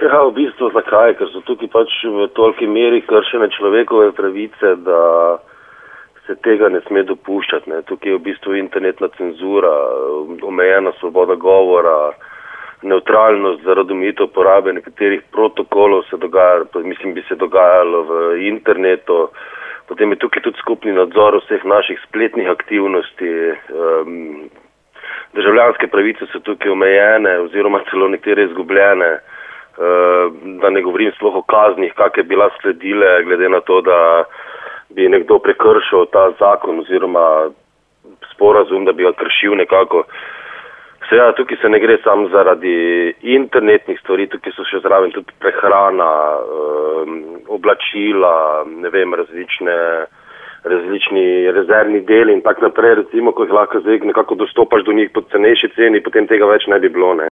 Ja, v bistvu zakaj? Ker so tukaj pač v toliki meri kršene človekove pravice, da se tega ne sme dopuščati. Ne. Tukaj je v bistvu internetna cenzura, omejena svoboda govora, neutralnost zaradi omejitev porabe nekaterih protokolov se dogaja, mislim, bi se dogajalo v internetu. Potem je tukaj tudi skupni nadzor vseh naših spletnih aktivnosti. Državljanske pravice so tukaj omejene oziroma celo nekatere izgubljene. Da ne govorim sploh o kaznih, kak je bila sledile, glede na to, da bi nekdo prekršil ta zakon oziroma sporazum, da bi ga kršil nekako. Seveda, tukaj se ne gre samo zaradi internetnih stvari, tukaj so še zraven tudi prehrana, oblačila, ne vem, različni rezervni deli in tak naprej, recimo, ko jih lahko zdaj nekako dostopaš do njih po cenejši ceni, potem tega več ne bi bilo, ne.